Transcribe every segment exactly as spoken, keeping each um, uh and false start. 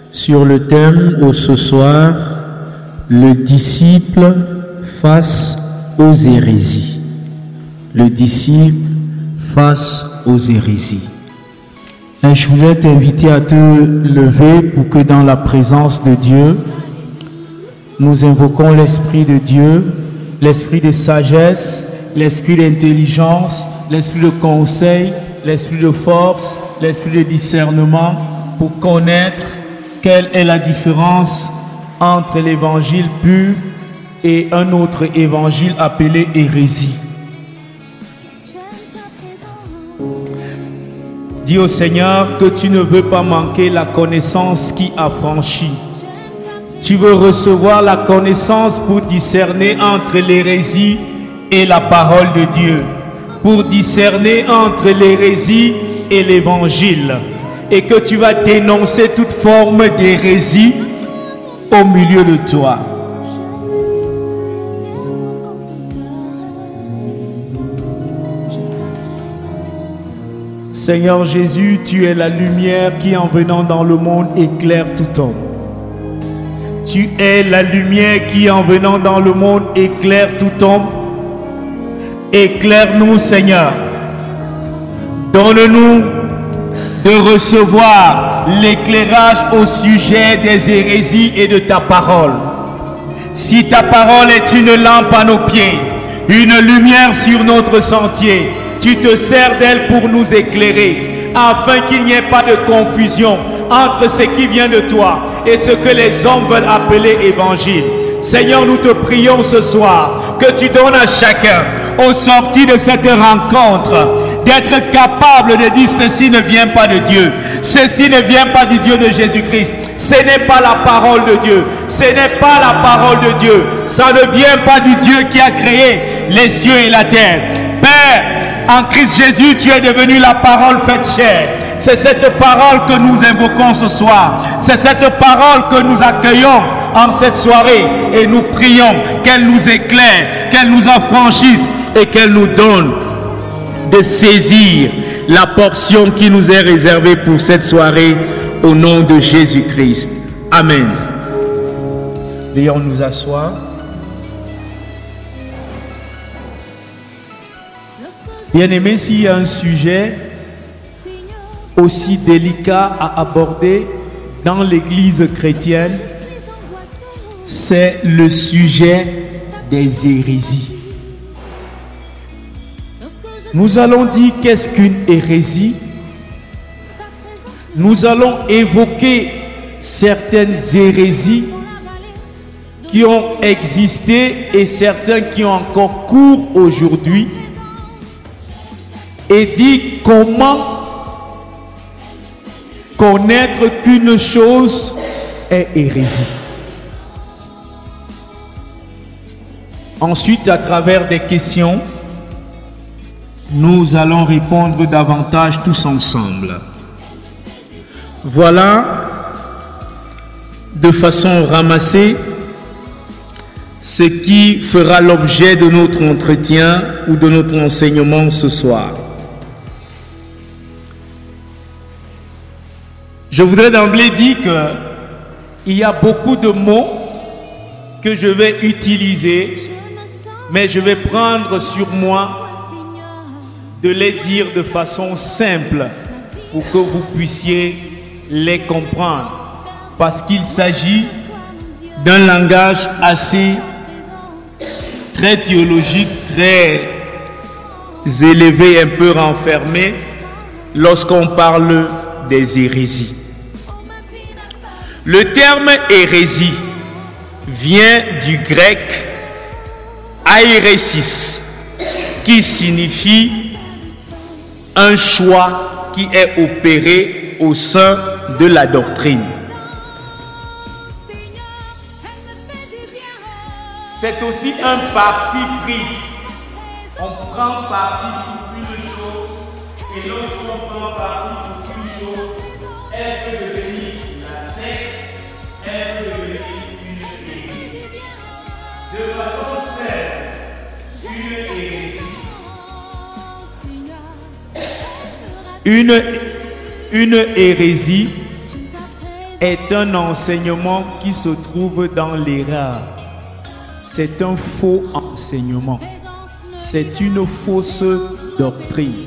sur le thème où ce soir, le disciple face aux hérésies. Le disciple face aux hérésies. Et je voulais t'inviter à te lever pour que dans la présence de Dieu, nous invoquons l'Esprit de Dieu, l'Esprit de sagesse, l'Esprit d'intelligence, l'Esprit de conseil, l'Esprit de force, l'Esprit de discernement pour connaître quelle est la différence entre l'évangile pur et un autre évangile appelé hérésie. Dis au Seigneur que tu ne veux pas manquer la connaissance qui affranchit. Tu veux recevoir la connaissance pour discerner entre l'hérésie et la parole de Dieu, pour discerner entre l'hérésie et l'évangile, et que tu vas dénoncer toute forme d'hérésie au milieu de toi. Seigneur Jésus, tu es la lumière qui, en venant dans le monde, éclaire tout homme. Tu es la lumière qui, en venant dans le monde, éclaire tout homme. Éclaire-nous, Seigneur. Donne-nous de recevoir l'éclairage au sujet des hérésies et de ta parole. Si ta parole est une lampe à nos pieds, une lumière sur notre sentier, tu te sers d'elle pour nous éclairer, afin qu'il n'y ait pas de confusion entre ce qui vient de toi et ce que les hommes veulent appeler évangile. Seigneur, nous te prions ce soir que tu donnes à chacun, au sortir de cette rencontre, d'être capable de dire ceci ne vient pas de Dieu, ceci ne vient pas du Dieu de Jésus-Christ, ce n'est pas la parole de Dieu, ce n'est pas la parole de Dieu, ça ne vient pas du Dieu qui a créé les cieux et la terre. Père, en Christ Jésus, tu es devenu la parole faite chair. C'est cette parole que nous invoquons ce soir. C'est cette parole que nous accueillons en cette soirée. Et nous prions qu'elle nous éclaire, qu'elle nous affranchisse et qu'elle nous donne de saisir la portion qui nous est réservée pour cette soirée au nom de Jésus-Christ. Amen. Veuillons nous asseoir. Bien-aimé, s'il y a un sujet aussi délicat à aborder dans l'Église chrétienne, c'est le sujet des hérésies. Nous allons dire qu'est-ce qu'une hérésie. Nous allons évoquer certaines hérésies qui ont existé et certaines qui ont encore cours aujourd'hui, et dit comment connaître qu'une chose est hérésie. Ensuite, à travers des questions, nous allons répondre davantage tous ensemble. Voilà, de façon ramassée, ce qui fera l'objet de notre entretien ou de notre enseignement ce soir. Je voudrais d'emblée dire qu'il y a beaucoup de mots que je vais utiliser, mais je vais prendre sur moi de les dire de façon simple pour que vous puissiez les comprendre. Parce qu'il s'agit d'un langage assez très théologique, très élevé, un peu renfermé lorsqu'on parle des hérésies. Le terme hérésie vient du grec airesis, qui signifie un choix qui est opéré au sein de la doctrine. C'est aussi un parti pris. On prend parti pour une chose, et lorsqu'on prend parti pour une chose, elle peut devenir la secte, elle peut devenir une hérésie. De façon simple, une hérésie. Une, une hérésie est un enseignement qui se trouve dans l'erreur. C'est un faux enseignement. C'est une fausse doctrine.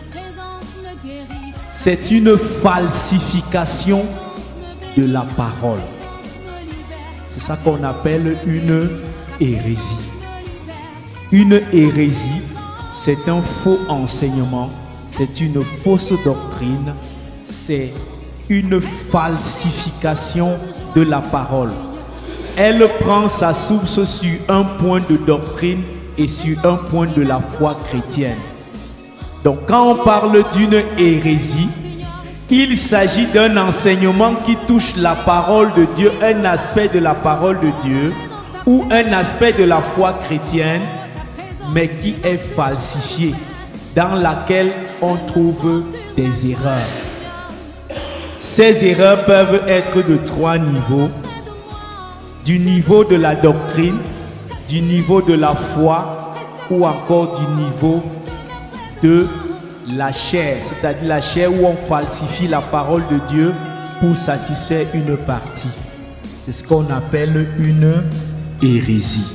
C'est une falsification de la parole. C'est ça qu'on appelle une hérésie. Une hérésie, c'est un faux enseignement, c'est une fausse doctrine, c'est une falsification de la parole. Elle prend sa source sur un point de doctrine et sur un point de la foi chrétienne. Donc quand on parle d'une hérésie, il s'agit d'un enseignement qui touche la parole de Dieu, un aspect de la parole de Dieu ou un aspect de la foi chrétienne, mais qui est falsifié, dans laquelle on trouve des erreurs. Ces erreurs peuvent être de trois niveaux: du niveau de la doctrine, du niveau de la foi ou encore du niveau de la chair, c'est-à-dire la chair où on falsifie la parole de Dieu pour satisfaire une partie. C'est ce qu'on appelle une hérésie.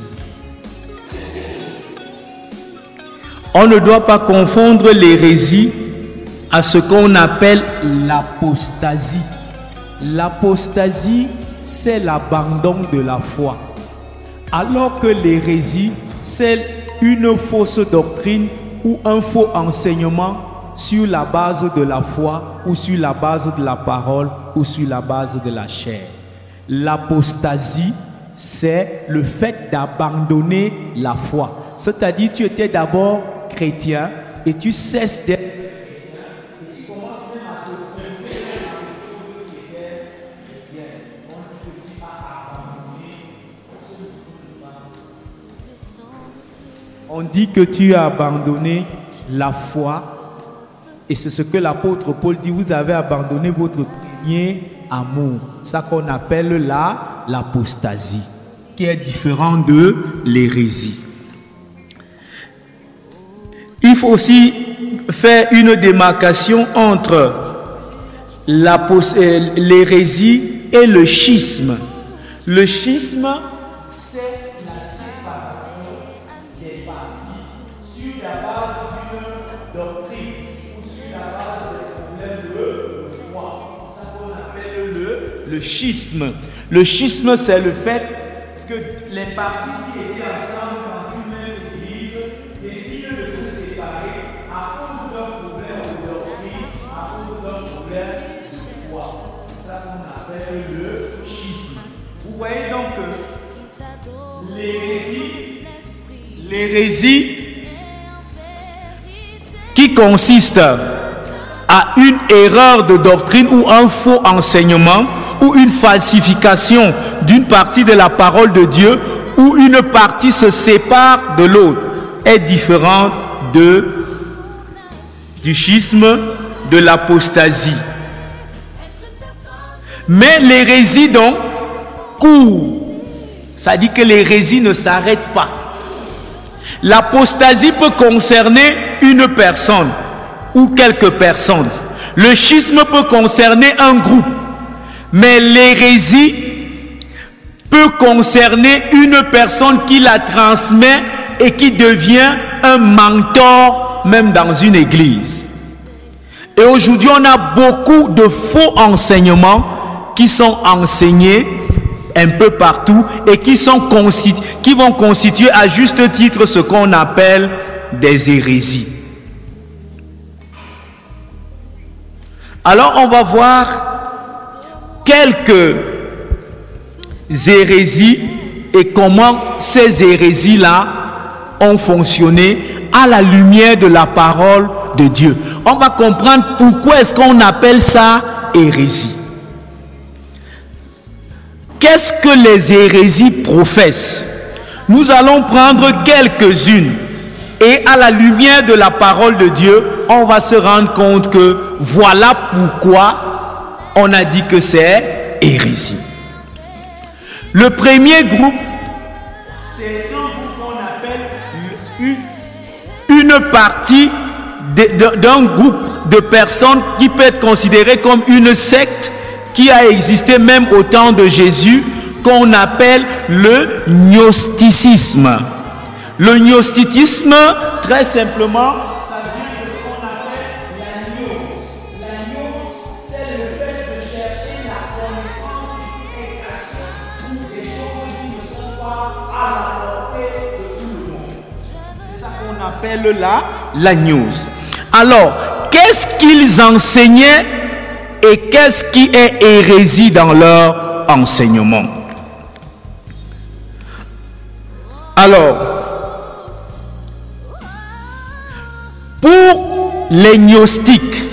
On ne doit pas confondre l'hérésie à ce qu'on appelle l'apostasie. L'apostasie, c'est l'abandon de la foi. Alors que l'hérésie, c'est une fausse doctrine ou un faux enseignement sur la base de la foi ou sur la base de la parole ou sur la base de la chair. L'apostasie, c'est le fait d'abandonner la foi. C'est-à-dire, tu étais d'abord chrétien et tu cesses d'être chrétien et tu commences même à te poser la chose qui était chrétienne. On dit que tu as abandonné. On dit que tu as abandonné la foi et c'est ce que l'apôtre Paul dit: vous avez abandonné votre premier amour. Ça qu'on appelle la l'apostasie, qui est différent de l'hérésie. Il faut aussi faire une démarcation entre l'hérésie et le schisme. Le schisme, c'est la séparation des parties sur la base d'une doctrine ou sur la base des problèmes de foi. C'est ça qu'on appelle le, le schisme. Le schisme, c'est le fait que les parties qui étaient ensemble dans une même église décident de se séparer à cause d'un problème de doctrine, à cause d'un problème de foi. C'est ça qu'on appelle le schisme. Vous voyez donc que l'hérésie, l'hérésie qui consiste à une erreur de doctrine ou un faux enseignement ou une falsification d'une partie de la parole de Dieu, où une partie se sépare de l'autre, est différente de, du schisme, de l'apostasie. Mais l'hérésie donc court. Ça dit que l'hérésie ne s'arrête pas. L'apostasie peut concerner une personne ou quelques personnes. Le schisme peut concerner un groupe. Mais l'hérésie peut concerner une personne qui la transmet et qui devient un mentor même dans une église. Et aujourd'hui, on a beaucoup de faux enseignements qui sont enseignés un peu partout et qui, sont qui vont constituer à juste titre ce qu'on appelle des hérésies. Alors, on va voir quelques hérésies et comment ces hérésies-là ont fonctionné à la lumière de la parole de Dieu. On va comprendre pourquoi est-ce qu'on appelle ça hérésie. Qu'est-ce que les hérésies professent? Nous allons prendre quelques-unes et à la lumière de la parole de Dieu, on va se rendre compte que voilà pourquoi on a dit que c'est hérésie. Le premier groupe, c'est un groupe qu'on appelle une, une partie d'un groupe de personnes qui peut être considérée comme une secte qui a existé même au temps de Jésus, qu'on appelle le gnosticisme. Le gnosticisme, très simplement, ça vient de ce qu'on appelle la gnose. La gnose, c'est le fait de chercher la connaissance qui est cachée ou des choses qui ne sont pas à la portée de tout le monde. C'est ça qu'on appelle la, la gnose. Alors, qu'est-ce qu'ils enseignaient et qu'est-ce qui est hérésie dans leur enseignement? Alors, pour les gnostiques,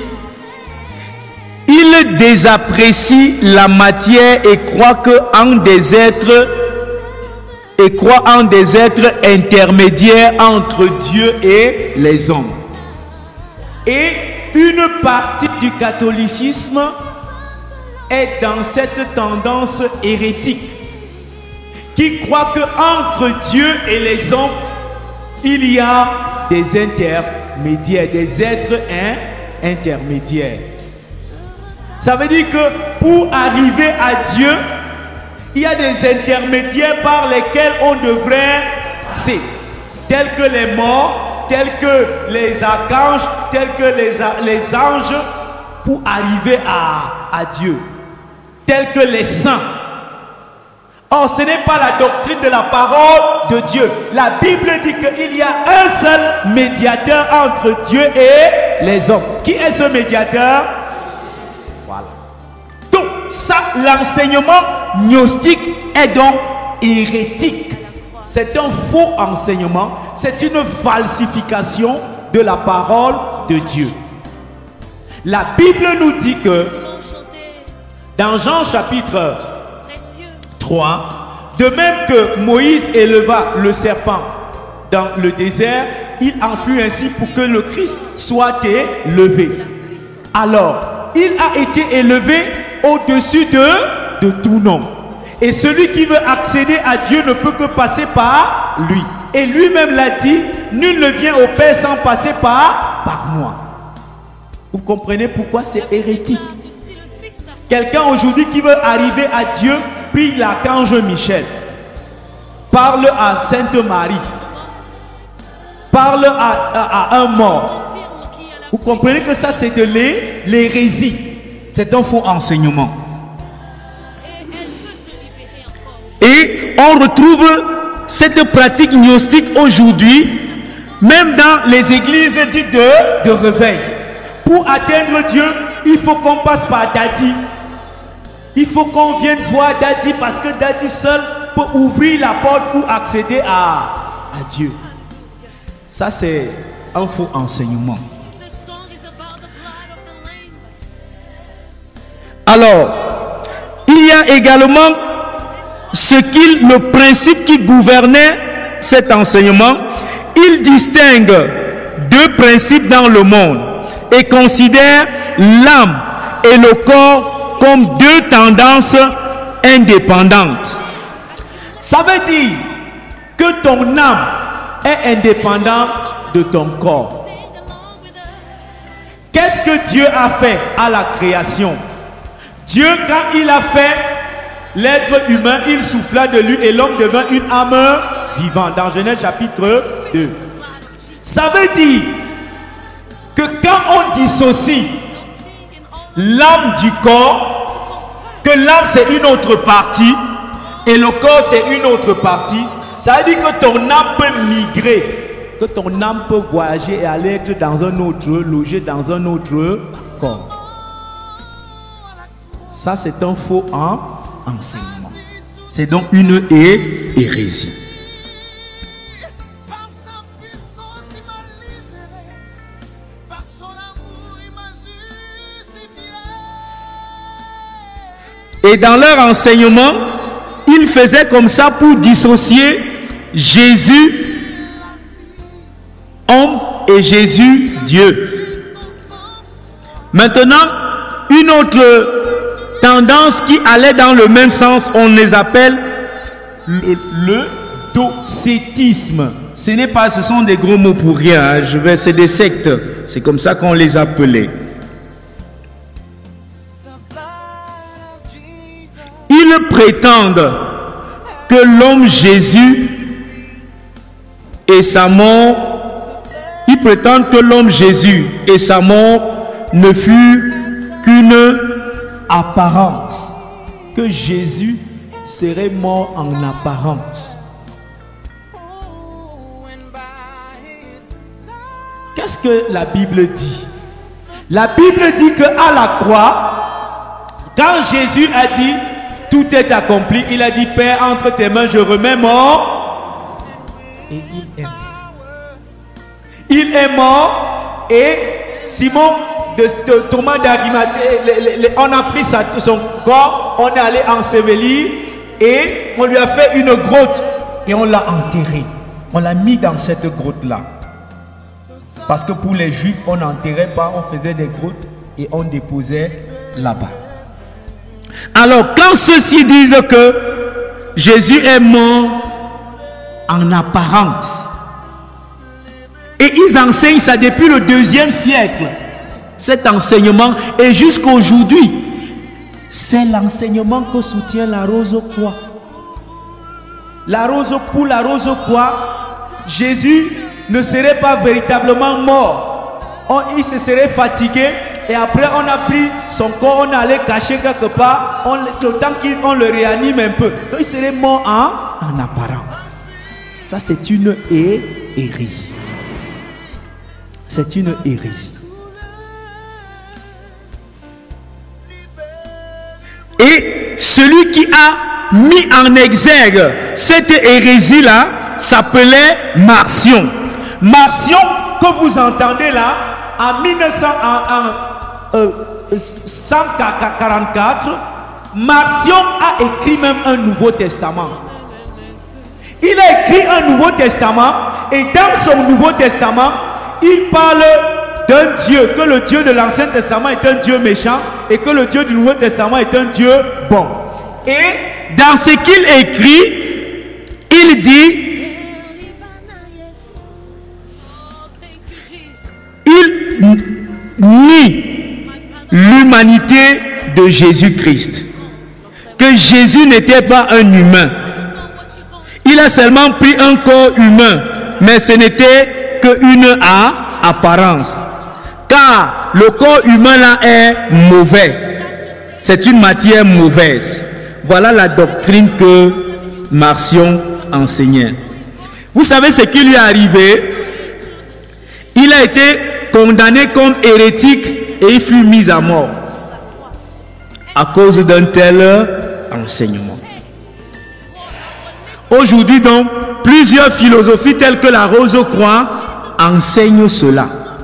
ils désapprécient la matière et croient que en des êtres et croient en des êtres intermédiaires entre Dieu et les hommes. Et une partie du catholicisme est dans cette tendance hérétique qui croit que entre Dieu et les hommes, il y a des intermédiaires, des êtres hein, intermédiaires. Ça veut dire que pour arriver à Dieu, il y a des intermédiaires par lesquels on devrait passer, tels que les morts, tels que les archanges, tels que les, les anges, pour arriver à, à Dieu, tels que les saints. Or, ce n'est pas la doctrine de la parole de Dieu. La Bible dit qu'il y a un seul médiateur entre Dieu et les hommes. Qui est ce médiateur? Voilà. Donc, ça, l'enseignement gnostique est donc hérétique. C'est un faux enseignement. C'est une falsification de la parole de Dieu. La Bible nous dit que dans Jean chapitre trois, de même que Moïse éleva le serpent dans le désert, il en fut ainsi pour que le Christ soit élevé. Alors, il a été élevé au-dessus de, de tout nom. Et celui qui veut accéder à Dieu ne peut que passer par lui. Et lui-même l'a dit, nul ne vient au Père sans passer par, par moi. Vous comprenez pourquoi c'est hérétique? Quelqu'un aujourd'hui qui veut arriver à Dieu, puis l'archange Michel, parle à Sainte Marie, parle à, à, à un mort. Vous comprenez que ça c'est de l'hérésie. C'est un faux enseignement. Et on retrouve cette pratique gnostique aujourd'hui, même dans les églises dites de, de réveil. Pour atteindre Dieu, il faut qu'on passe par Dadi. Il faut qu'on vienne voir Dadi parce que Dadi seul peut ouvrir la porte pour accéder à, à Dieu. Ça, c'est un faux enseignement. Alors, il y a également ce qu'il, le principe qui gouvernait cet enseignement. Il distingue deux principes dans le monde et considère l'âme et le corps comme deux tendances indépendantes. Ça veut dire que ton âme est indépendante de ton corps. Qu'est-ce que Dieu a fait à la création? Dieu, quand il a fait l'être humain, il souffla de lui et l'homme devint une âme vivante. Dans Genèse chapitre deux. Ça veut dire que quand on dissocie l'âme du corps, que l'âme c'est une autre partie et le corps c'est une autre partie, ça veut dire que ton âme peut migrer, que ton âme peut voyager et aller être dans un autre, loger dans un autre corps. Ça c'est un faux en, enseignement. C'est donc une hé, hérésie. Et dans leur enseignement, ils faisaient comme ça pour dissocier Jésus, homme, et Jésus, Dieu. Maintenant, une autre tendance qui allait dans le même sens, on les appelle le, le docétisme. Ce n'est pas, ce sont des gros mots pour rien, hein. Je vais, c'est des sectes, c'est comme ça qu'on les appelait. ils prétendent que l'homme Jésus et sa mort, ils prétendent que l'homme Jésus et sa mort ne fut qu'une apparence, que Jésus serait mort en apparence. Qu'est-ce que la Bible dit? La Bible dit qu'à la croix, quand Jésus a dit tout est accompli, il a dit Père, entre tes mains je remets mort. Et il est mort. Il est mort et Simon de, de Thomas d'Arimathée, on a pris sa, son corps, on est allé ensevelir et on lui a fait une grotte et on l'a enterré. On l'a mis dans cette grotte-là. Parce que pour les Juifs, on n'enterrait pas, on faisait des grottes et on déposait là-bas. Alors, quand ceux-ci disent que Jésus est mort en apparence, et ils enseignent ça depuis le deuxième siècle, cet enseignement, et jusqu'à aujourd'hui, c'est l'enseignement que soutient la Rose-Croix. La Rose, pour la Rose-Croix, Jésus ne serait pas véritablement mort. On, il se serait fatigué et après on a pris son corps, on allait cacher quelque part, on, le temps qu'on le réanime un peu. Donc il serait mort en, en apparence. Ça c'est une hé, hérésie. C'est une hérésie. Et celui qui a mis en exergue cette hérésie-là s'appelait Marcion. Marcion, que vous entendez là, en mille neuf cent quarante-quatre, Marcion a écrit même un Nouveau Testament. Il a écrit un Nouveau Testament et dans son Nouveau Testament, il parle d'un Dieu, que le Dieu de l'Ancien Testament est un Dieu méchant et que le Dieu du Nouveau Testament est un Dieu bon. Et dans ce qu'il écrit, il dit, il nie l'humanité de Jésus-Christ, que Jésus n'était pas un humain. Il a seulement pris un corps humain, mais ce n'était qu'une apparence. Car le corps humain là est mauvais. C'est une matière mauvaise. Voilà la doctrine que Marcion enseignait. Vous savez ce qui lui est arrivé? Il a été condamné comme hérétique et il fut mis à mort à cause d'un tel enseignement. Aujourd'hui donc, plusieurs philosophies telles que la Rose-Croix enseignent cela.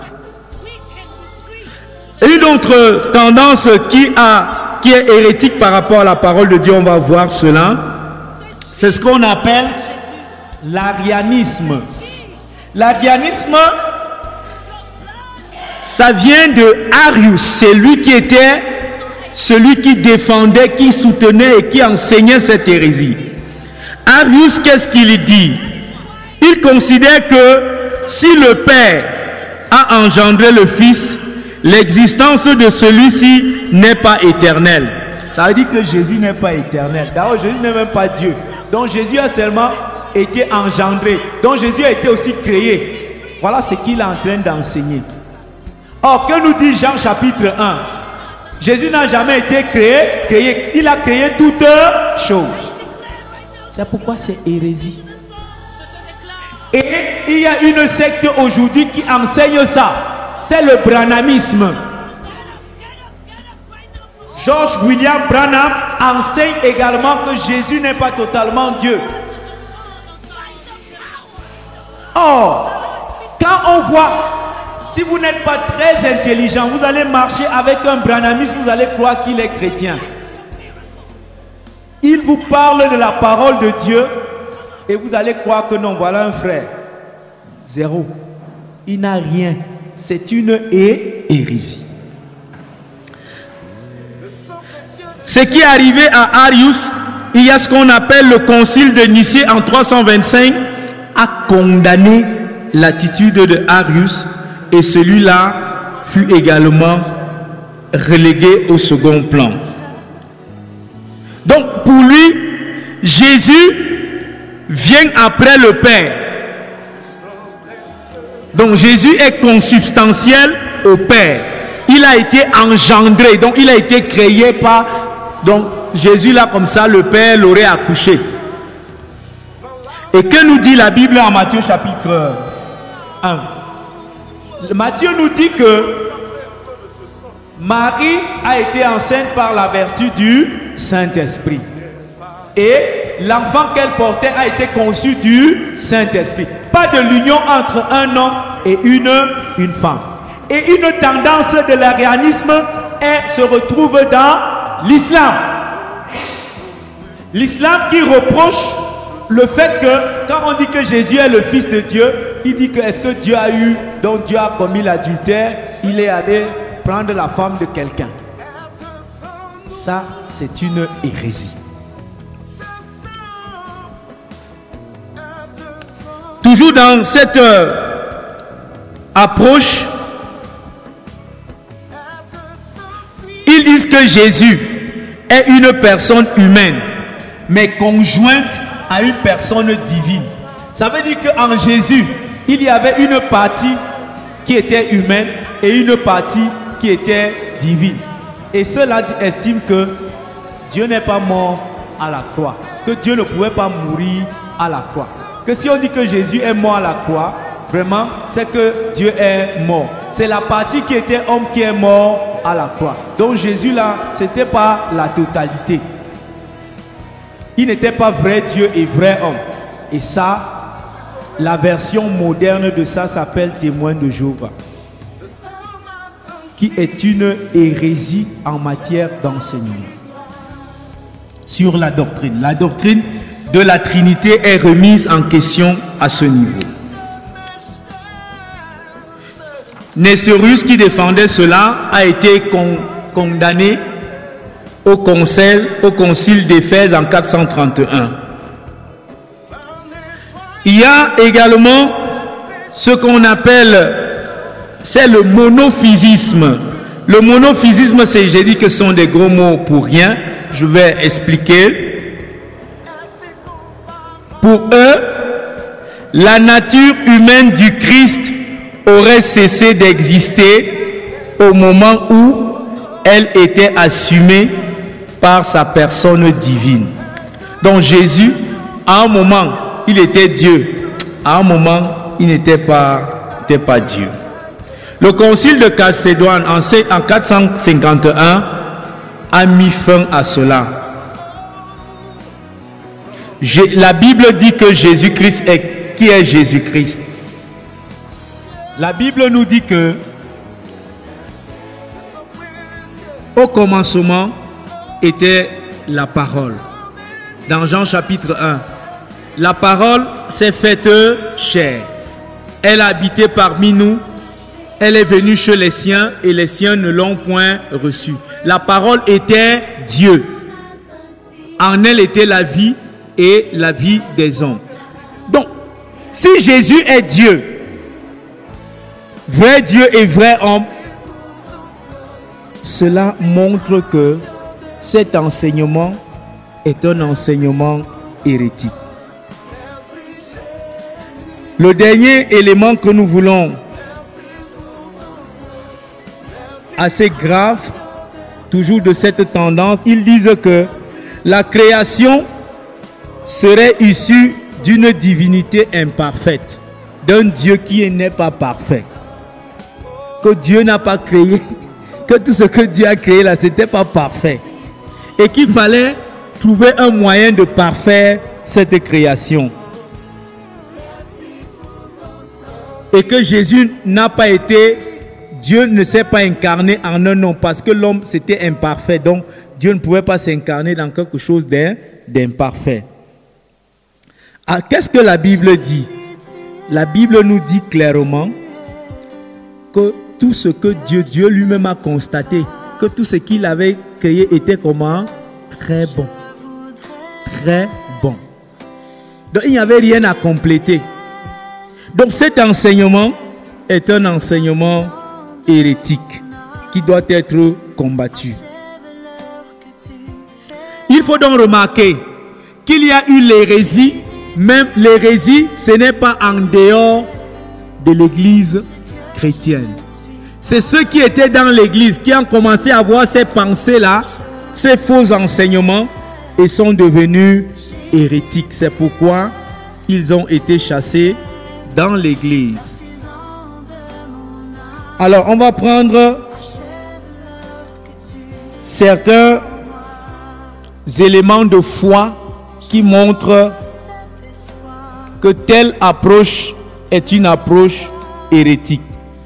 Une autre tendance qui, a, qui est hérétique par rapport à la parole de Dieu, on va voir cela, c'est ce qu'on appelle l'arianisme. L'arianisme, ça vient de Arius, c'est lui qui était celui qui défendait, qui soutenait et qui enseignait cette hérésie. Arius, qu'est-ce qu'il dit? Il considère que si le Père a engendré le Fils, l'existence de celui-ci n'est pas éternelle. Ça veut dire que Jésus n'est pas éternel. D'ailleurs, Jésus n'est même pas Dieu. Donc Jésus a seulement été engendré. Donc Jésus a été aussi créé. Voilà ce qu'il est en train d'enseigner. Or, que nous dit Jean chapitre un? Jésus n'a jamais été créé, créé. Il a créé toutes choses. C'est pourquoi c'est hérésie. Et il y a une secte aujourd'hui qui enseigne ça. C'est le branhamisme. George William Branham enseigne également que Jésus n'est pas totalement Dieu. Or, quand on voit, si vous n'êtes pas très intelligent, vous allez marcher avec un branhamisme, vous allez croire qu'il est chrétien. Il vous parle de la parole de Dieu et vous allez croire que non, voilà un frère. Zéro. Il n'a rien. C'est une hérésie. Ce qui est arrivé à Arius, il y a ce qu'on appelle le concile de Nicée en trois cent vingt-cinq, a condamné l'attitude de Arius et celui-là fut également relégué au second plan. Donc, Donc pour lui, Jésus vient après le Père. Donc Jésus est consubstantiel au Père. Il a été engendré, donc il a été créé par... Donc Jésus là comme ça, le Père l'aurait accouché. Et que nous dit la Bible en Matthieu chapitre un? Matthieu nous dit que Marie a été enceinte par la vertu du Saint-Esprit. Et l'enfant qu'elle portait a été conçu du Saint-Esprit. Pas de l'union entre un homme et une, une femme. Et une tendance de l'arianisme est, se retrouve dans l'islam. L'islam qui reproche le fait que quand on dit que Jésus est le Fils de Dieu, il dit que est-ce que Dieu a eu, donc Dieu a commis l'adultère, il est allé prendre la femme de quelqu'un. Ça, c'est une hérésie. Toujours dans cette euh, approche, ils disent que Jésus est une personne humaine, mais conjointe à une personne divine. Ça veut dire qu'en Jésus, il y avait une partie qui était humaine et une partie qui était divine. Et ceux-là estiment que Dieu n'est pas mort à la croix, que Dieu ne pouvait pas mourir à la croix. Que si on dit que Jésus est mort à la croix, vraiment, c'est que Dieu est mort. C'est la partie qui était homme qui est mort à la croix. Donc Jésus là, c'était pas la totalité. Il n'était pas vrai Dieu et vrai homme. Et ça, la version moderne de ça s'appelle témoin de Jéhovah, qui est une hérésie en matière d'enseignement sur la doctrine. La doctrine de la Trinité est remise en question à ce niveau. Nestorius, qui défendait cela, a été con, condamné au concile, au concile d'Éphèse en quatre cent trente et un. Il y a également ce qu'on appelle, c'est le monophysisme. Le monophysisme, c'est, j'ai dit que ce sont des gros mots pour rien. Je vais expliquer. Pour eux, la nature humaine du Christ aurait cessé d'exister au moment où elle était assumée par sa personne divine. Donc Jésus, à un moment, il était Dieu. À un moment, il n'était pas, n'était pas Dieu. Le concile de Chalcédoine en quatre cent cinquante et un a mis fin à cela. La Bible dit que Jésus-Christ est... Qui est Jésus-Christ? La Bible nous dit que au commencement était la parole. Dans Jean chapitre un, la parole s'est faite chair. Elle a habité parmi nous. Elle est venue chez les siens et les siens ne l'ont point reçue. La parole était Dieu. En elle était la vie et la vie des hommes. Donc, si Jésus est Dieu, vrai Dieu et vrai homme, cela montre que cet enseignement est un enseignement hérétique. Le dernier élément que nous voulons, assez grave, toujours de cette tendance, ils disent que la création serait issue d'une divinité imparfaite, d'un Dieu qui n'est pas parfait, que Dieu n'a pas créé, que tout ce que Dieu a créé là, c'était pas parfait, et qu'il fallait trouver un moyen de parfaire cette création, et que Jésus n'a pas été, Dieu ne s'est pas incarné en un homme parce que l'homme c'était imparfait, donc Dieu ne pouvait pas s'incarner dans quelque chose d'imparfait. Ah, qu'est-ce que la Bible dit? La Bible nous dit clairement que tout ce que Dieu, Dieu lui-même a constaté, que tout ce qu'il avait créé était comment? Très bon. Très bon. Donc il n'y avait rien à compléter. Donc cet enseignement est un enseignement hérétique qui doit être combattu. il faut donc remarquer qu'il y a eu l'hérésie. Même l'hérésie, ce n'est pas en dehors de l'église chrétienne. C'est ceux qui étaient dans l'église qui ont commencé à avoir ces pensées-là, ces faux enseignements, et sont devenus hérétiques. C'est pourquoi ils ont été chassés dans l'église. Alors, on va prendre certains éléments de foi qui montrent que telle approche est une approche hérétique.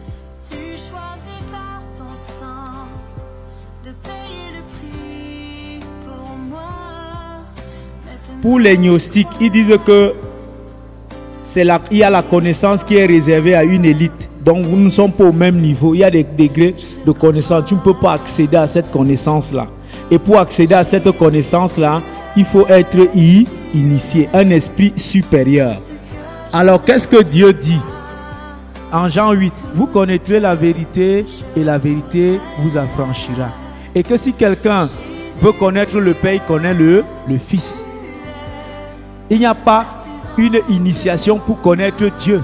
Pour les gnostiques, ils disent que c'est la, il y a la connaissance qui est réservée à une élite. Donc vous ne sommes pas au même niveau. Il y a des degrés de connaissance. Tu ne peux pas accéder à cette connaissance-là. Et pour accéder à cette connaissance-là, il faut être initié, un esprit supérieur. Alors qu'est-ce que Dieu dit? En Jean huit, vous connaîtrez la vérité et la vérité vous affranchira. Et que si quelqu'un veut connaître le Père, il connaît le, le Fils. Il n'y a pas une initiation pour connaître Dieu.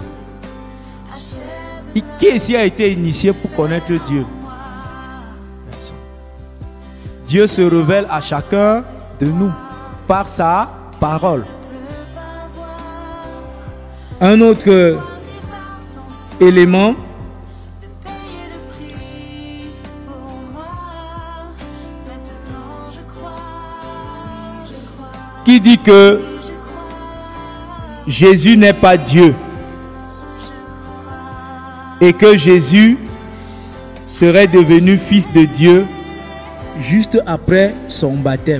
Et qui ici a été initié pour connaître Dieu? Personne. Dieu se révèle à chacun de nous par sa parole. Un autre élément qui dit que Jésus n'est pas Dieu et que Jésus serait devenu fils de Dieu juste après son baptême.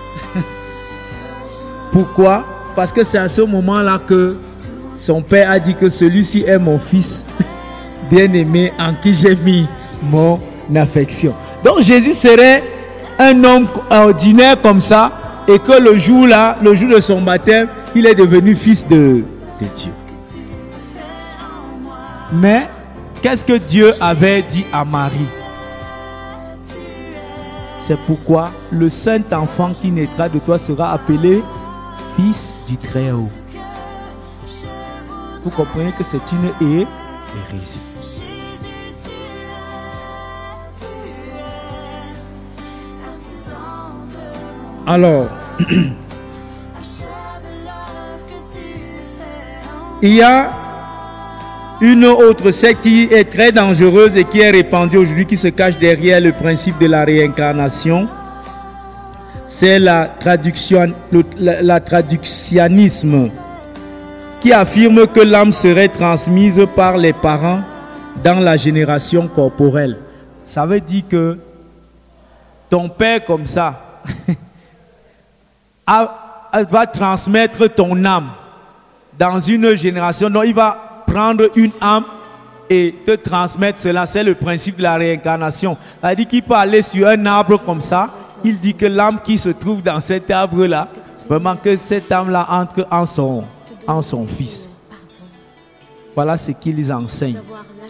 Pourquoi? Parce que c'est à ce moment-là que son père a dit que celui-ci est mon fils bien-aimé en qui j'ai mis mon affection. Donc Jésus serait un homme ordinaire comme ça, et que le jour là, le jour de son baptême, il est devenu fils de, de Dieu. Mais qu'est-ce que Dieu avait dit à Marie? C'est pourquoi le saint enfant qui naîtra de toi sera appelé fils du Très-Haut. Vous comprenez que c'est une hérésie. Alors, il y a une autre secte qui est très dangereuse et qui est répandue aujourd'hui, qui se cache derrière le principe de la réincarnation. C'est la traduction, le, la, la traductionnisme, qui affirme que l'âme serait transmise par les parents dans la génération corporelle. Ça veut dire que ton père comme ça va transmettre ton âme dans une génération. Donc il va prendre une âme et te transmettre cela. C'est le principe de la réincarnation. Ça dit qu'il peut aller sur un arbre comme ça. Il dit que l'âme qui se trouve dans cet arbre-là, vraiment que cette âme-là entre en son, en son fils. Voilà ce qu'ils enseignent.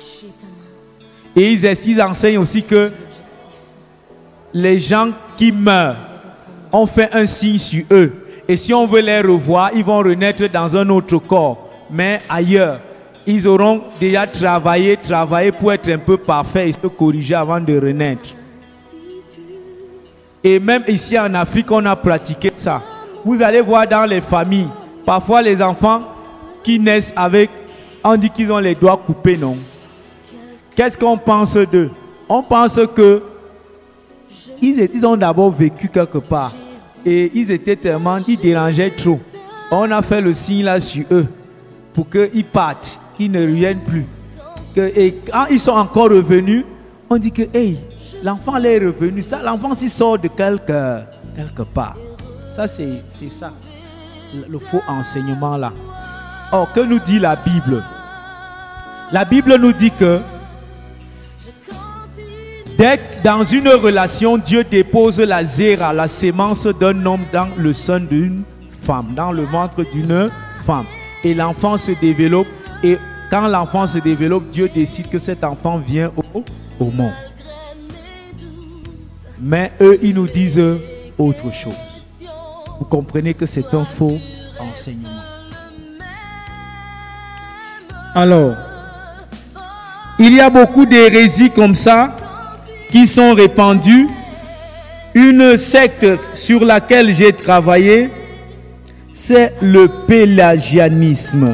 Et ils, ils enseignent aussi que les gens qui meurent ont fait un signe sur eux. Et si on veut les revoir, ils vont renaître dans un autre corps, mais ailleurs. Ils auront déjà travaillé, travaillé pour être un peu parfaits et se corriger avant de renaître. Et même ici en Afrique, on a pratiqué ça. Vous allez voir dans les familles, parfois les enfants qui naissent avec, on dit qu'ils ont les doigts coupés, non? Qu'est-ce qu'on pense d'eux? On pense que ils, ils ont d'abord vécu quelque part. Et ils étaient tellement, ils dérangeaient trop. On a fait le signe là sur eux pour qu'ils partent, qu'ils ne reviennent plus. Que, et quand ils sont encore revenus, on dit que hey, l'enfant là est revenu. Ça, l'enfant s'y sort de quelque, quelque part. Ça, c'est, c'est ça, le, le faux enseignement là. Or, que nous dit la Bible? La Bible nous dit que dès que dans une relation, Dieu dépose la zéra, la sémence d'un homme dans le sein d'une femme, dans le ventre d'une femme. Et l'enfant se développe. Et quand l'enfant se développe, Dieu décide que cet enfant vient au, au monde. Mais eux, ils nous disent autre chose. vous comprenez que c'est un faux enseignement. Alors, il y a beaucoup d'hérésies comme ça qui sont répandues. Une secte sur laquelle j'ai travaillé, c'est le pélagianisme.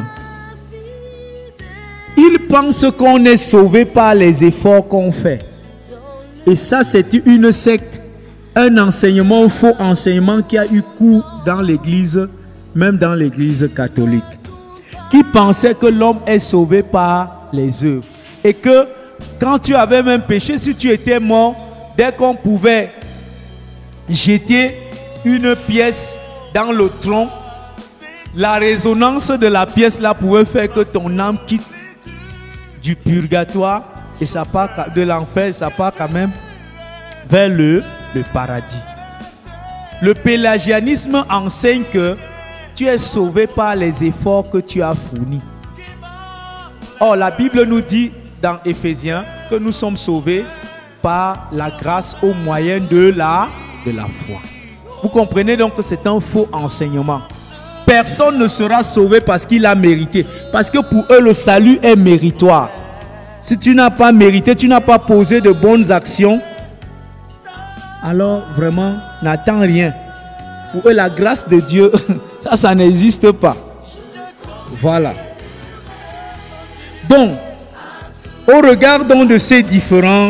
Ils pensent qu'on est sauvé par les efforts qu'on fait. Et ça, c'est une secte, un enseignement, un faux enseignement qui a eu cours dans l'église, même dans l'église catholique, qui pensait que l'homme est sauvé par les œuvres. Et que quand tu avais même péché, si tu étais mort, dès qu'on pouvait jeter une pièce dans le tronc, la résonance de la pièce là pouvait faire que ton âme quitte du purgatoire et ça part de l'enfer, ça part quand même vers le, le paradis. Le pélagianisme enseigne que tu es sauvé par les efforts que tu as fournis. Or, la Bible nous dit dans Éphésiens que nous sommes sauvés par la grâce au moyen de la, de la foi. Vous comprenez donc que c'est un faux enseignement. Personne ne sera sauvé parce qu'il a mérité. Parce que pour eux, le salut est méritoire. Si tu n'as pas mérité, tu n'as pas posé de bonnes actions, alors vraiment, n'attends rien. Pour eux, la grâce de Dieu, ça, ça n'existe pas. Voilà. Donc, au regard donc de ces différentes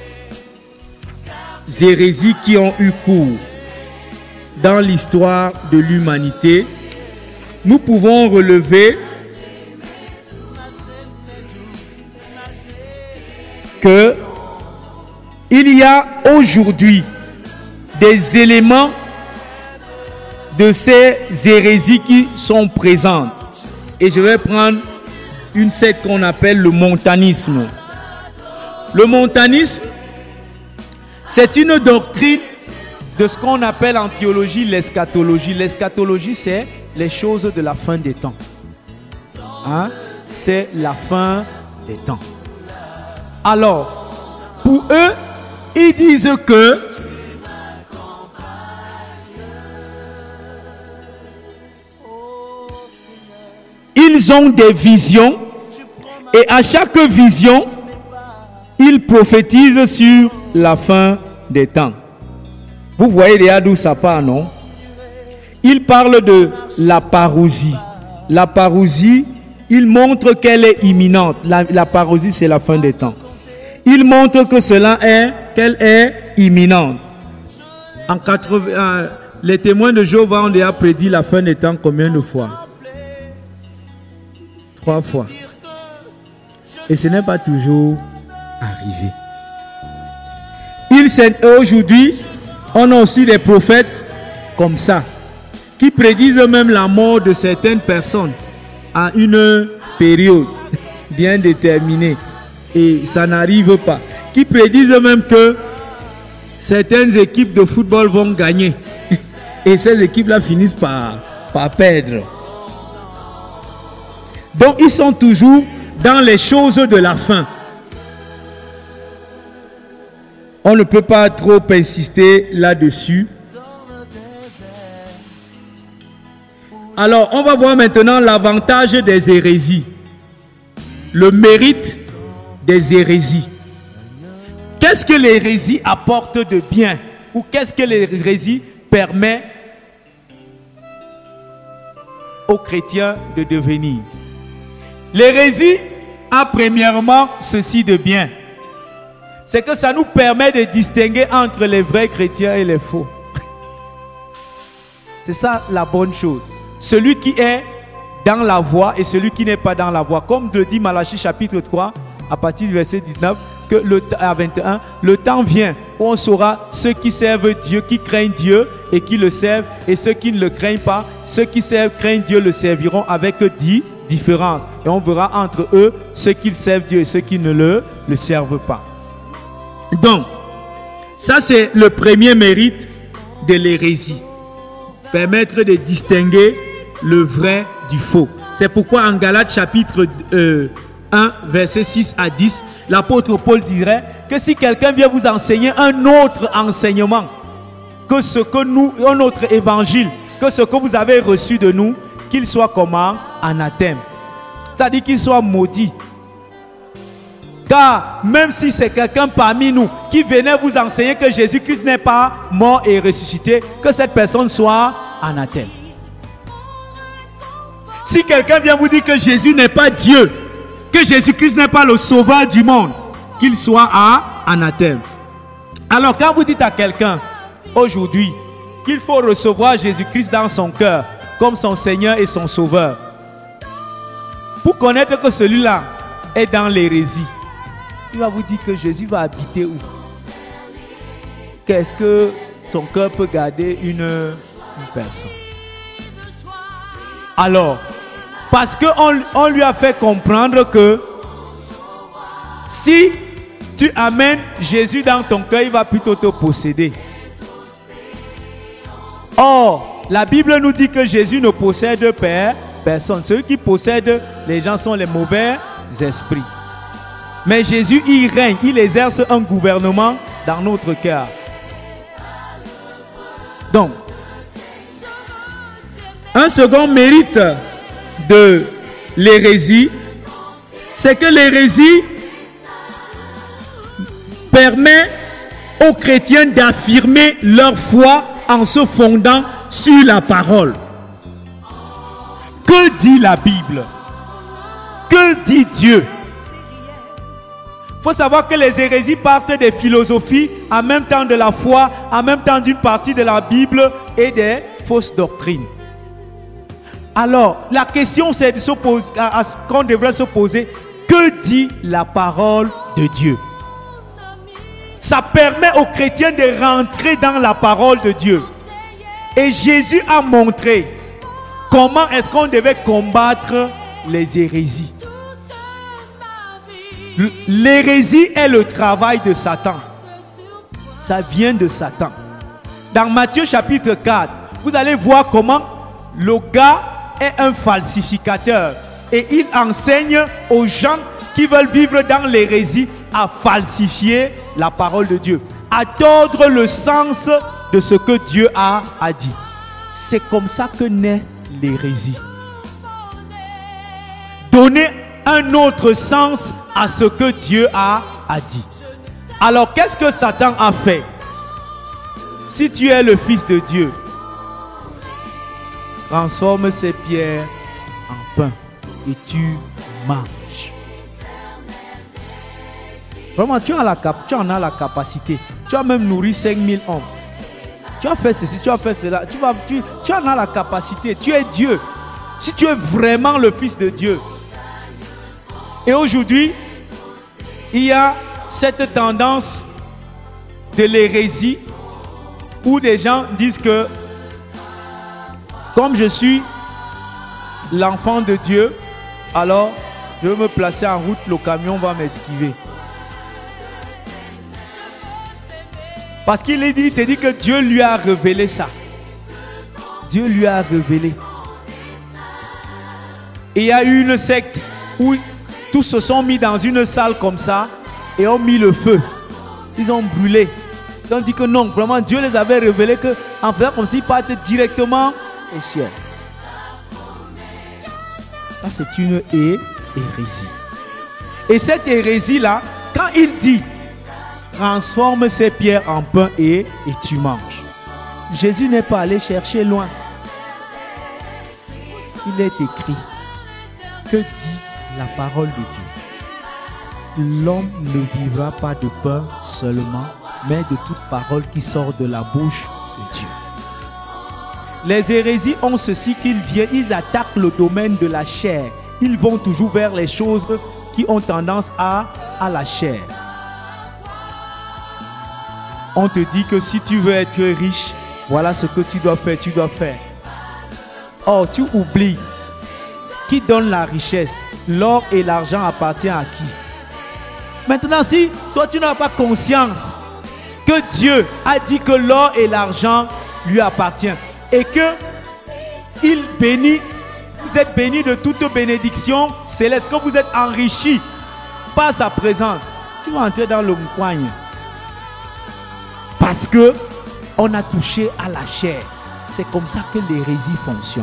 hérésies qui ont eu cours dans l'histoire de l'humanité, nous pouvons relever que il y a aujourd'hui des éléments de ces hérésies qui sont présentes. Et je vais prendre une secte qu'on appelle le montanisme. Le montanisme, c'est une doctrine de ce qu'on appelle en théologie l'eschatologie. L'eschatologie, c'est les choses de la fin des temps. Hein? C'est la fin des temps. Alors, pour eux, ils disent que ils ont des visions et à chaque vision, ils prophétisent sur la fin des temps. Vous voyez déjà d'où ça part, non? Ils parlent de la parousie. La parousie, ils montrent qu'elle est imminente. La, la parousie, c'est la fin des temps. Ils montrent que cela est, qu'elle est imminente. En quatre-vingts, euh, les témoins de Jéhovah ont déjà prédit la fin des temps combien de fois? Trois fois. Et ce n'est pas toujours arrivé. Ils, aujourd'hui, on a aussi des prophètes comme ça, qui prédisent même la mort de certaines personnes à une période bien déterminée. Et ça n'arrive pas. Qui prédisent même que certaines équipes de football vont gagner. Et ces équipes-là finissent par, par perdre. Donc ils sont toujours dans les choses de la fin. On ne peut pas trop insister là-dessus. Alors, on va voir maintenant l'avantage des hérésies. Le mérite des hérésies. Qu'est-ce que l'hérésie apporte de bien? Ou qu'est-ce que l'hérésie permet aux chrétiens de devenir? L'hérésie a premièrement ceci de bien. C'est que ça nous permet de distinguer entre les vrais chrétiens et les faux. C'est ça la bonne chose. Celui qui est dans la voie et celui qui n'est pas dans la voie. Comme le dit Malachie chapitre trois, à partir du verset dix-neuf, que le, à vingt et un, le temps vient où on saura ceux qui servent Dieu, qui craignent Dieu et qui le servent, et ceux qui ne le craignent pas, ceux qui servent, craignent Dieu le serviront avec dix différences. Et on verra entre eux ceux qui servent Dieu et ceux qui ne le, le servent pas. Donc, ça c'est le premier mérite de l'hérésie. Permettre de distinguer le vrai du faux. C'est pourquoi en Galates chapitre euh, un, verset six à dix, l'apôtre Paul dirait que si quelqu'un vient vous enseigner un autre enseignement que ce que nous, un autre évangile, que ce que vous avez reçu de nous, qu'il soit comment? Anathème. C'est-à-dire qu'il soit maudit. Car même si c'est quelqu'un parmi nous qui venait vous enseigner que Jésus-Christ n'est pas mort et ressuscité, que cette personne soit anathème. Si quelqu'un vient vous dire que Jésus n'est pas Dieu, que Jésus-Christ n'est pas le sauveur du monde, qu'il soit à anathème. Alors quand vous dites à quelqu'un aujourd'hui qu'il faut recevoir Jésus-Christ dans son cœur comme son Seigneur et son Sauveur, pour connaître que celui-là est dans l'hérésie, il va vous dire que Jésus va habiter où? Qu'est-ce que son cœur peut garder une, une personne? Alors, parce qu'on on lui a fait comprendre que si tu amènes Jésus dans ton cœur, il va plutôt te posséder. Or, la Bible nous dit que Jésus ne possède personne. Ceux qui possèdent les gens sont les mauvais esprits. Mais Jésus, il règne, il exerce un gouvernement dans notre cœur. Donc, un second mérite de l'hérésie, c'est que l'hérésie permet aux chrétiens d'affirmer leur foi en se fondant sur la parole. Que dit la Bible? Que dit Dieu? Il faut savoir que les hérésies partent des philosophies, en même temps de la foi, en même temps d'une partie de la Bible et des fausses doctrines. Alors, la question c'est de se poser, à, à ce qu'on devrait se poser, que dit la parole de Dieu? Ça permet aux chrétiens de rentrer dans la parole de Dieu. Et Jésus a montré comment est-ce qu'on devait combattre les hérésies. L'hérésie est le travail de Satan. Ça vient de Satan. Dans Matthieu chapitre quatre, vous allez voir comment le gars est un falsificateur. Et il enseigne aux gens qui veulent vivre dans l'hérésie à falsifier la parole de Dieu, à tordre le sens de ce que Dieu a, a dit. C'est comme ça que naît l'hérésie. Donner un autre sens à ce que Dieu a, a dit. Alors qu'est-ce que Satan a fait? Si tu es le fils de Dieu, transforme ces pierres en pain et tu manges. Vraiment, tu, as la cap- tu en as la capacité. Tu as même nourri cinq mille hommes. Tu as fait ceci, tu as fait cela. Tu, vas, tu, tu en as la capacité. Tu es Dieu. Si tu es vraiment le fils de Dieu. Et aujourd'hui, il y a cette tendance de l'hérésie où des gens disent que comme je suis l'enfant de Dieu, alors je vais me placer en route, le camion va m'esquiver. Parce qu'il est dit, il te dit que Dieu lui a révélé ça. Dieu lui a révélé. Et il y a eu une secte où tous se sont mis dans une salle comme ça et ont mis le feu. Ils ont brûlé. Ils ont dit que non, vraiment Dieu les avait révélé que en faisant comme s'ils partaient directement au ciel. Ça c'est une hé- hérésie. Et cette hérésie là, quand il dit transforme ces pierres en pain et, et tu manges, Jésus n'est pas allé chercher loin. Il est écrit, que dit la parole de Dieu? L'homme ne vivra pas de pain seulement, mais de toute parole qui sort de la bouche de Dieu. Les hérésies ont ceci qu'ils viennent, ils attaquent le domaine de la chair. Ils vont toujours vers les choses qui ont tendance à, à la chair. On te dit que si tu veux être riche, voilà ce que tu dois faire, tu dois faire. Or, tu oublies qui donne la richesse. L'or et l'argent appartiennent à qui? Maintenant, si toi tu n'as pas conscience que Dieu a dit que l'or et l'argent lui appartiennent et que il bénit, vous êtes bénis de toute bénédiction céleste, que vous êtes enrichis par sa présence, tu vas entrer dans le moukoigne. Parce que on a touché à la chair. C'est comme ça que l'hérésie fonctionne.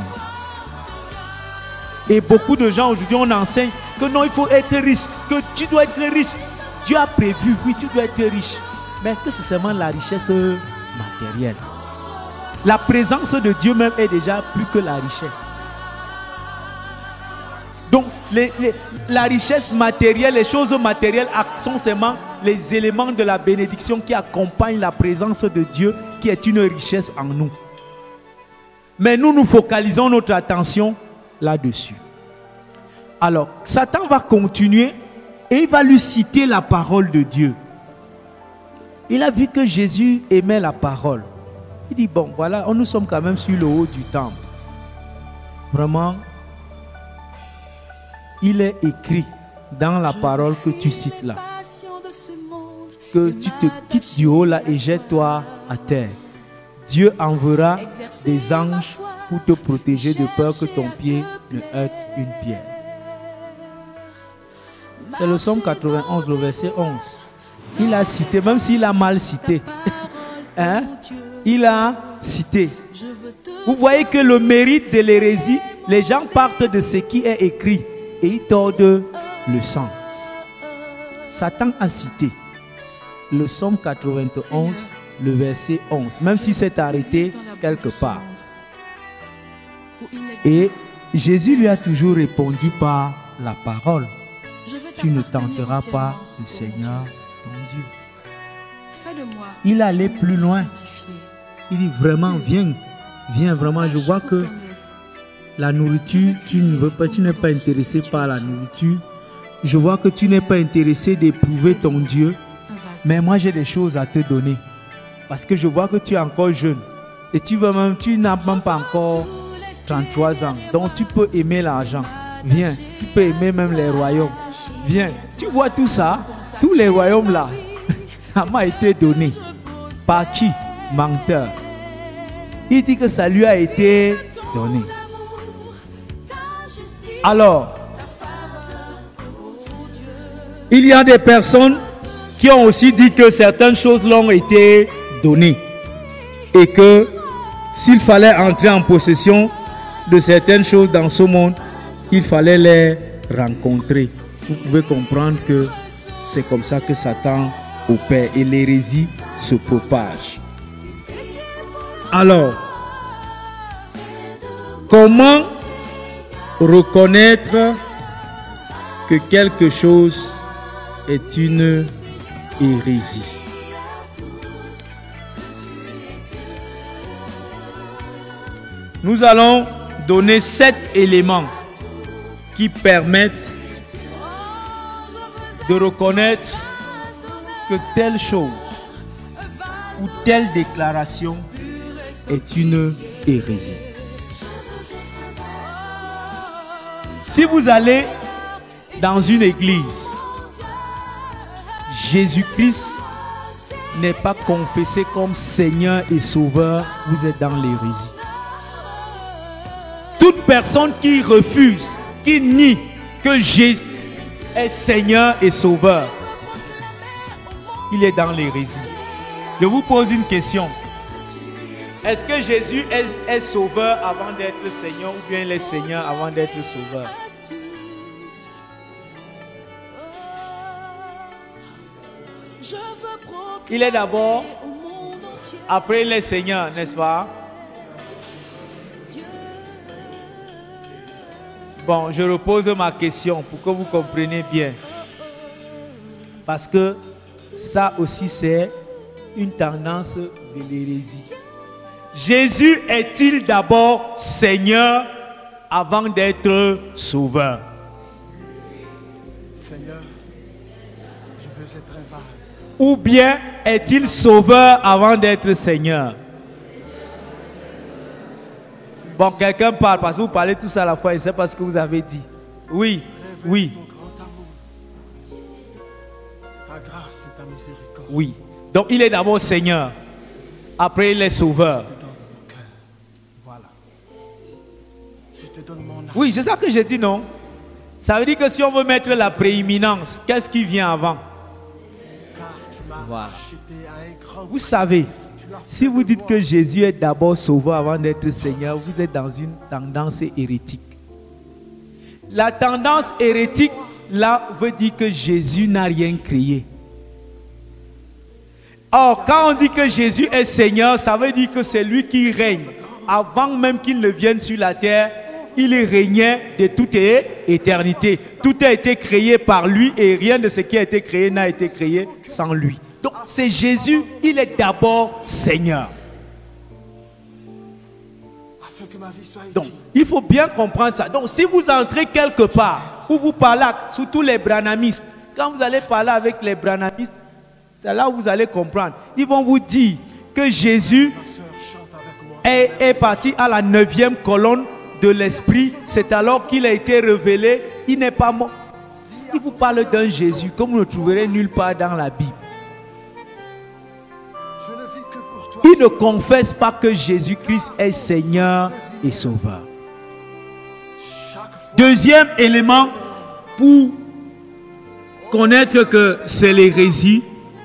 Et beaucoup de gens aujourd'hui, on enseigne que non, il faut être riche, que tu dois être riche. Dieu a prévu, oui, tu dois être riche. Mais est-ce que c'est seulement la richesse matérielle? La présence de Dieu même est déjà plus que la richesse. Donc, les, les, la richesse matérielle, les choses matérielles sont seulement les éléments de la bénédiction qui accompagnent la présence de Dieu, qui est une richesse en nous. Mais nous, nous focalisons notre attention là-dessus. Alors, Satan va continuer et il va lui citer la parole de Dieu. Il a vu que Jésus aimait la parole. Il dit, bon, voilà, nous sommes quand même sur le haut du temple. Vraiment, il est écrit dans la parole que tu cites là, que tu te quittes du haut là et jette-toi à terre. Dieu enverra des anges pour te protéger de peur que ton pied ne heurte une pierre. C'est le psaume quatre-vingt-onze, le verset onze. Il a cité, même s'il a mal cité, hein, il a cité. Vous voyez que le mérite de l'hérésie, les gens partent de ce qui est écrit et ils tordent le sens. Satan a cité le psaume quatre-vingt-onze, le verset onze, même si c'est arrêté quelque part. Et Jésus lui a toujours répondu par la parole. Tu ne tenteras pas le Seigneur ton Dieu. Il allait plus loin. Il dit vraiment, viens, viens vraiment. Je vois que la nourriture, tu ne veux pas, tu n'es pas intéressé par la nourriture. Je vois que tu n'es pas intéressé d'éprouver ton Dieu. Mais moi, j'ai des choses à te donner. Parce que je vois que tu es encore jeune. Et tu, veux même, tu n'as même pas encore trente-trois ans. Donc, tu peux aimer l'argent. Viens, tu peux aimer même les royaumes. Viens, tu vois tout ça, tous les royaumes là, ça m'a été donné. Par qui? Menteur. Il dit que ça lui a été donné. Alors, il y a des personnes qui ont aussi dit que certaines choses leur ont été données. Et que s'il fallait entrer en possession de certaines choses dans ce monde, il fallait les rencontrer. Vous pouvez comprendre que c'est comme ça que Satan opère et l'hérésie se propage. Alors, comment reconnaître que quelque chose est une hérésie? Nous allons donner sept éléments qui permettent de reconnaître que telle chose ou telle déclaration est une hérésie. Si vous allez dans une église, Jésus-Christ n'est pas confessé comme Seigneur et Sauveur, vous êtes dans l'hérésie. Toute personne qui refuse, qui nie que Jésus est Seigneur et Sauveur, il est dans l'hérésie. Je vous pose une question. Est-ce que Jésus est, est Sauveur avant d'être Seigneur ou bien il est Seigneur avant d'être Sauveur? Il est d'abord, après il est Seigneur, n'est-ce pas? Bon, je repose ma question pour que vous compreniez bien. Parce que ça aussi c'est une tendance de l'hérésie. Jésus est-il d'abord Seigneur avant d'être Sauveur? Seigneur, je veux être un vase. Ou bien est-il Sauveur avant d'être Seigneur? Bon, quelqu'un parle parce que vous parlez tous à la fois et c'est parce que vous avez dit. Oui, oui. Ta grâce et ta miséricorde. Oui. Donc il est d'abord Seigneur. Après il est Sauveur. Voilà. Je te donne mon âme. Oui, c'est ça que j'ai dit, non? Ça veut dire que si on veut mettre la prééminence, qu'est-ce qui vient avant? Car tu m'as Voilà. acheté à un grand Vous savez, Si vous dites que Jésus est d'abord sauveur avant d'être Seigneur, vous êtes dans une tendance hérétique. La tendance hérétique, là, veut dire que Jésus n'a rien créé. Or, quand on dit que Jésus est Seigneur, ça veut dire que c'est lui qui règne. Avant même qu'il ne vienne sur la terre, il régnait de toute éternité. Tout a été créé par lui et rien de ce qui a été créé n'a été créé sans lui. Donc, c'est Jésus, il est d'abord Seigneur. Donc, il faut bien comprendre ça. Donc, si vous entrez quelque part où vous parlez, surtout les branhamistes, quand vous allez parler avec les branhamistes, c'est là où vous allez comprendre. Ils vont vous dire que Jésus est, est parti à la neuvième colonne de l'esprit. C'est alors qu'il a été révélé. Il n'est pas mort. Il vous parle d'un Jésus comme vous ne trouverez nulle part dans la Bible. Il ne confesse pas que Jésus-Christ est Seigneur et Sauveur. Deuxième élément pour connaître que c'est l'hérésie,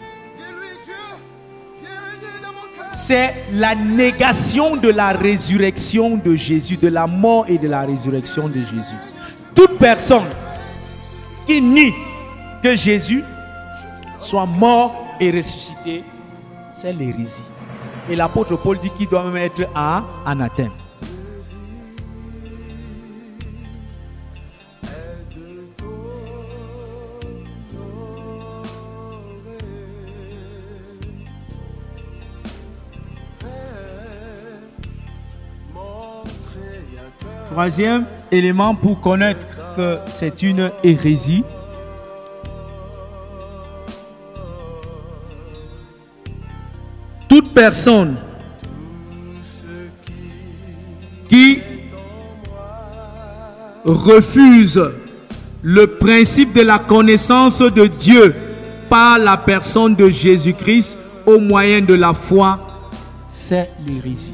c'est la négation de la résurrection de Jésus, de la mort et de la résurrection de Jésus. Toute personne qui nie que Jésus soit mort et ressuscité, c'est l'hérésie. Et l'apôtre Paul dit qu'il doit même être à anathème. Troisième élément pour connaître que c'est une hérésie, toute personne qui refuse le principe de la connaissance de Dieu par la personne de Jésus-Christ au moyen de la foi, c'est l'hérésie.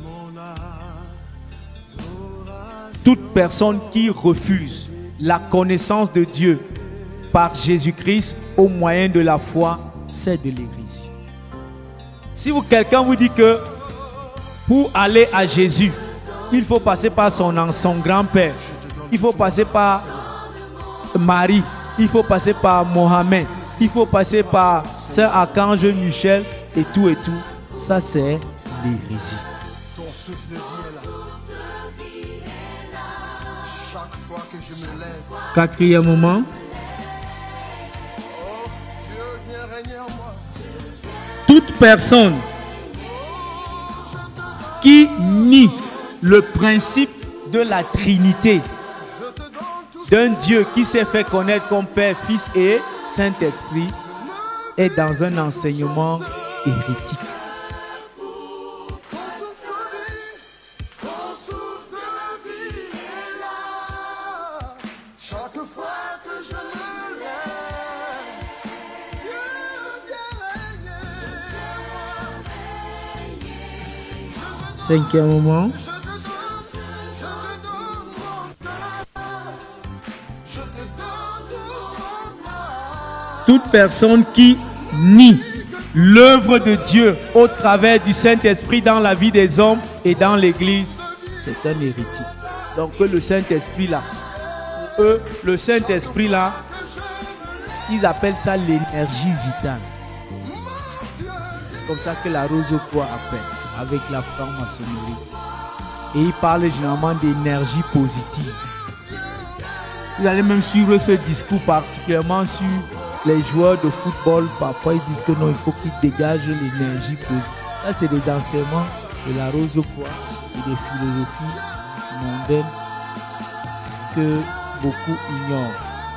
Toute personne qui refuse la connaissance de Dieu par Jésus-Christ au moyen de la foi, c'est de l'hérésie. Si vous, quelqu'un vous dit que pour aller à Jésus, il faut passer par son, son grand-père, il faut passer par Marie, il faut passer par Mohamed, il faut passer par Saint Archange Michel et tout et tout, ça c'est l'hérésie. Quatrièmement, toute personne qui nie le principe de la Trinité d'un Dieu qui s'est fait connaître comme Père, Fils et Saint-Esprit est dans un enseignement hérétique. Cinquième moment, toute personne qui nie l'œuvre de Dieu au travers du Saint-Esprit dans la vie des hommes et dans l'Église, c'est un hérétique. Donc le Saint-Esprit là, eux, le Saint-Esprit là, ils appellent ça l'énergie vitale. C'est comme ça que la Rose-Croix appelle, avec la franc-maçonnerie. Et ils parlent généralement d'énergie positive. Vous allez même suivre ce discours particulièrement sur les joueurs de football. Parfois ils disent que non, il faut qu'ils dégagent l'énergie positive. Ça c'est des enseignements de la Rose-Croix et des philosophies mondaines que beaucoup ignorent.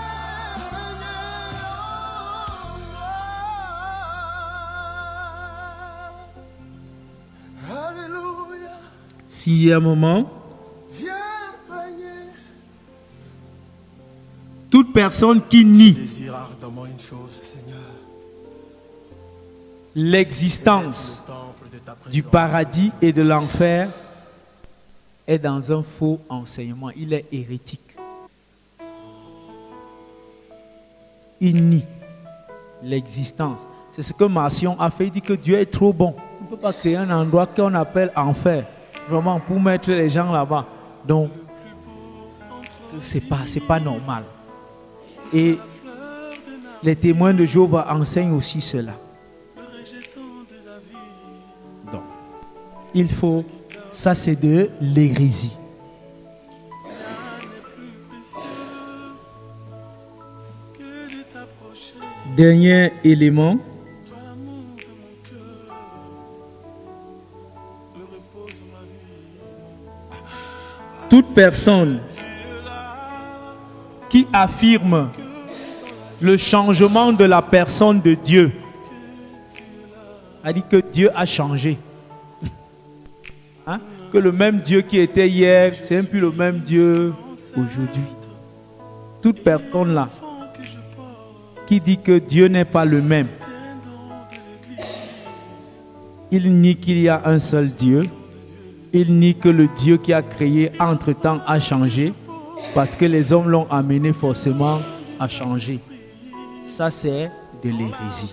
Sixième moment, toute personne qui nie l'existence du paradis et de l'enfer est dans un faux enseignement. Il est hérétique. Il nie l'existence. C'est ce que Marcion a fait. Il dit que Dieu est trop bon. On ne peut pas créer un endroit qu'on appelle enfer, vraiment pour mettre les gens là-bas. Donc, c'est pas, c'est pas normal. Et les témoins de Jéhovah enseignent aussi cela. Donc, il faut, ça c'est de l'hérésie. Dernier élément. Toute personne qui affirme le changement de la personne de Dieu a dit que Dieu a changé. Hein? Que le même Dieu qui était hier, c'est même plus le même Dieu aujourd'hui. Toute personne là qui dit que Dieu n'est pas le même, il nie qu'il y a un seul Dieu. Il nie que le Dieu qui a créé entre-temps a changé parce que les hommes l'ont amené forcément à changer. Ça, c'est de l'hérésie.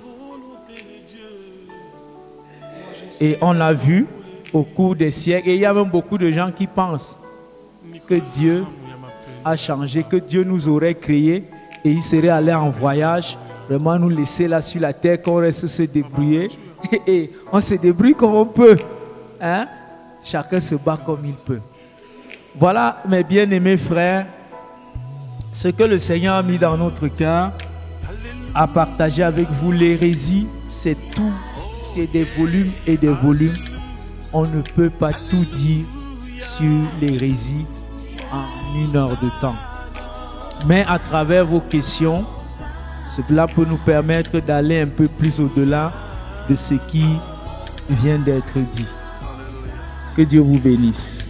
Et on l'a vu au cours des siècles. Et il y a même beaucoup de gens qui pensent que Dieu a changé, que Dieu nous aurait créés et il serait allé en voyage, vraiment nous laisser là sur la terre, qu'on reste se débrouiller. Et on se débrouille comme on peut. Hein? Chacun se bat comme il peut. Voilà, mes bien-aimés frères, ce que le Seigneur a mis dans notre cœur, à partager avec vous. L'hérésie, c'est tout, c'est des volumes et des volumes. On ne peut pas tout dire sur l'hérésie en une heure de temps. Mais à travers vos questions, cela peut nous permettre d'aller un peu plus au-delà de ce qui vient d'être dit. Que Dieu vous bénisse.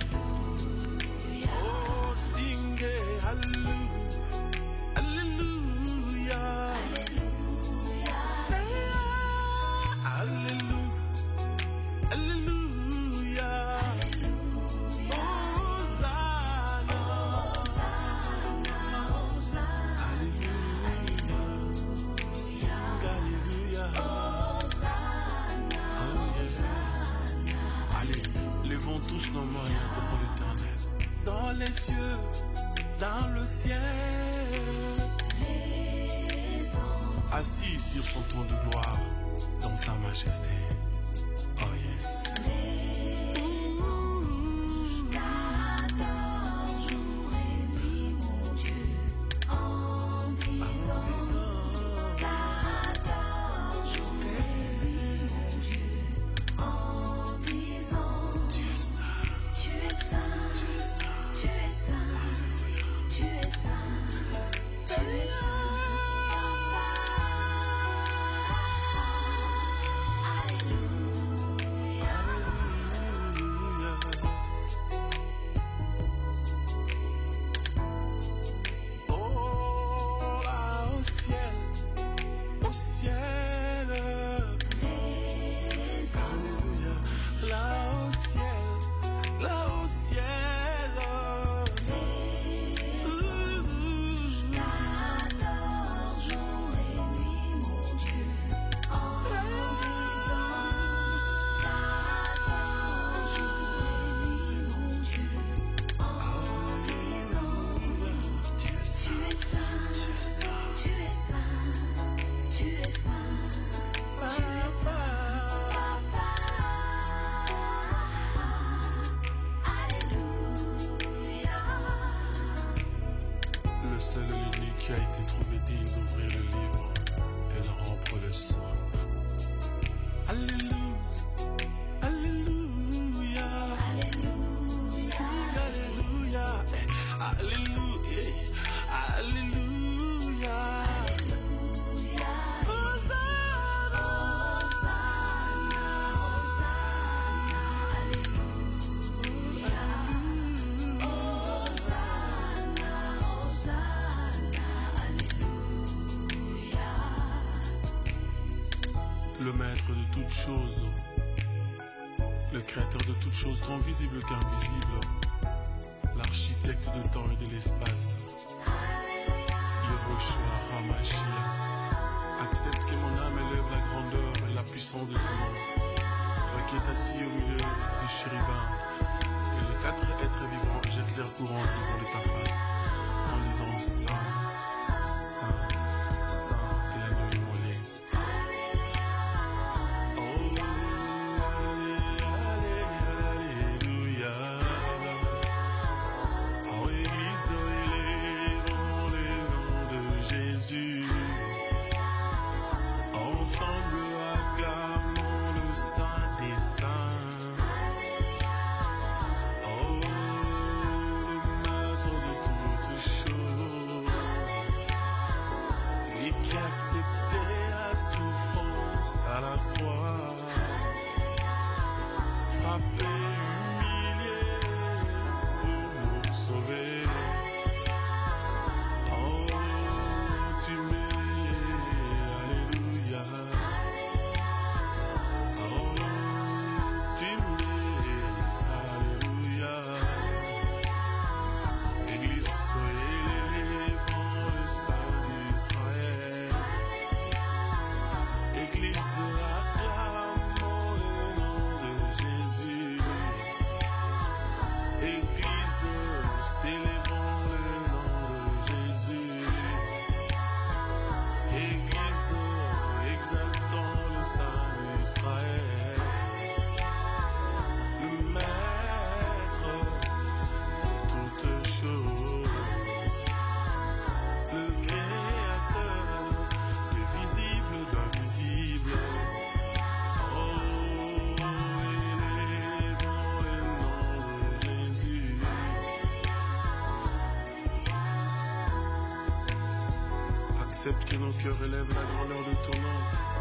Tous nos moyens devant l'Éternel, dans les cieux, dans le ciel, assis sur son trône de gloire, dans sa majesté. Oh yes. Le seul et l'unique qui a été trouvé digne d'ouvrir le livre et de rompre le sceau. Alléluia, Alléluia, Alléluia, Alléluia, Alléluia, Alléluia, Hosanna, Hosanna, Hosanna, Alléluia, Hosanna, Hosanna, Alléluia. Le maître de toutes choses, le créateur de toutes choses, tant visible qu'invisible, l'architecte de temps et de l'espace, Yehoshua HaMashiach, accepte que mon âme élève la grandeur et la puissance de ton nom. toi qui es assis au milieu des chérubins, et les quatre êtres vivants jettent leur courant devant de ta face, en disant Saint, Saint, Saint, et la nuit mollée. Oh, allez, allez, alléluia. Oh, Église, élevons le nom de Jésus. Ensemble acclamons le Saint des Saints. Oh, le maître de toutes choses, lui qui acceptait la souffrance à la croix, frappé, humilié pour nous sauver. Oh, tu m'es, alléluia. Oh, tu m'es, alléluia. Église, soyez élevant le salut d'Israël. Église, acclamons le nom de Jésus. Église, célébrons le nom de Jésus. Église, exaltons le salut d'Israël. Le maître de toutes choses, le créateur, le visible d'invisible. Oh, élevons le nom de Jésus. Accepte que nos cœurs élèvent la grandeur de ton nom.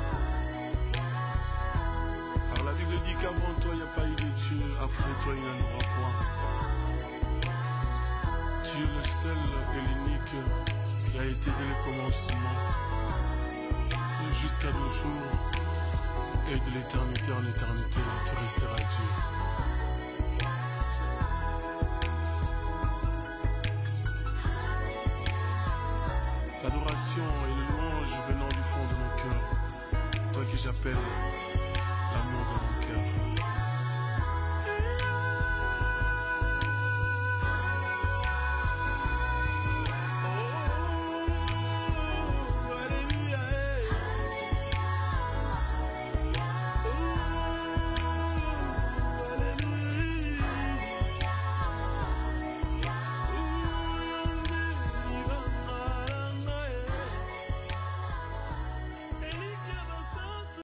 Car la Bible dit qu'avant toi il n'y a pas eu de Dieu, après toi il n'y en aura point. Tu es le seul et l'unique qui a été dès le commencement, jusqu'à nos jours, et de l'éternité en éternité, tu resteras Dieu. L'adoration et le louange venant du fond de mon cœur, toi que j'appelle